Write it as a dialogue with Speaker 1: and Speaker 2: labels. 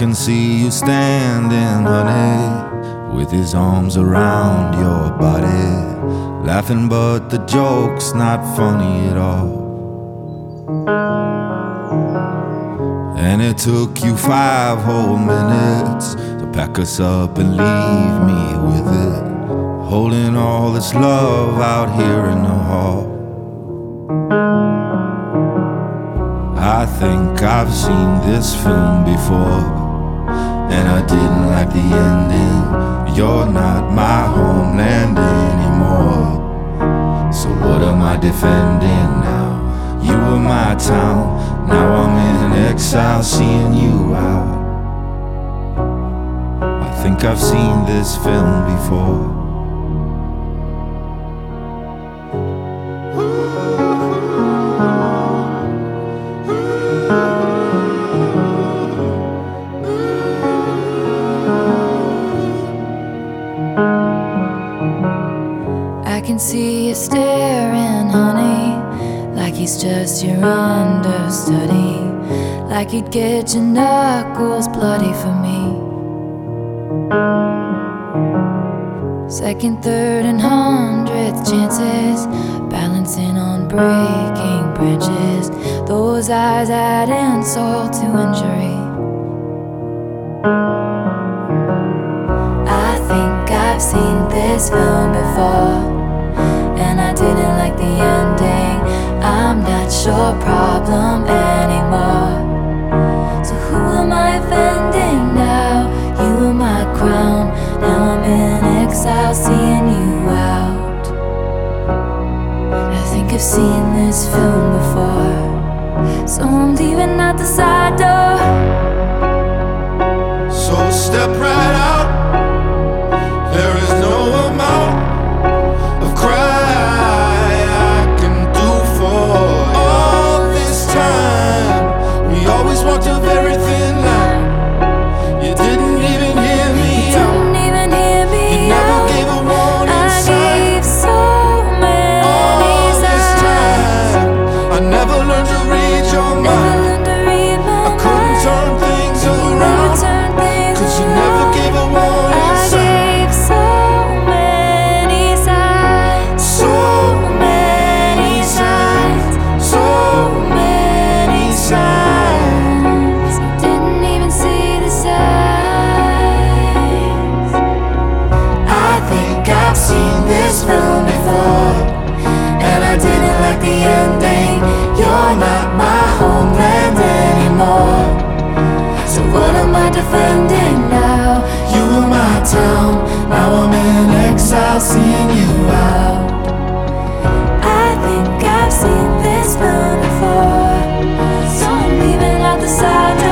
Speaker 1: can see you standing, honey, with his arms around your body, laughing but the joke's not funny at all. And it took you 5 whole minutes to pack us up and leave me with it, holding all this love out here in the hall. I think I've seen this film before, and I didn't like the ending. You're not my homeland anymore, so what am I defending now? You were my town, now I'm in exile seeing you out. I think I've seen this film before.
Speaker 2: I can see you staring, honey, like he's just your understudy, like you'd get your knuckles bloody for me. Second, third, and 100th chances, balancing on breaking branches. Those eyes add insult to injury. I think I've seen this film before, and I didn't like the ending. I'm not your problem anymore, so who am I offending now? You were my crown, now I'm in exile seeing you out. I think I've seen this film before, so I'm leaving out the side door.
Speaker 1: So step right out. There is no amount of cry I can do for all this time. We always walked a very thin line. You didn't even hear me out. You never gave a warning sign.
Speaker 2: I gave so many
Speaker 1: all this time, I never learned to read your mind. I couldn't turn things around, 'cause you never gave a warning sign.
Speaker 2: This film before, and I didn't like the ending. You're not my homeland anymore, so what am I defending now? You were my town, now I'm in exile seeing you out. I think I've seen this film before, so I'm leaving out the side door.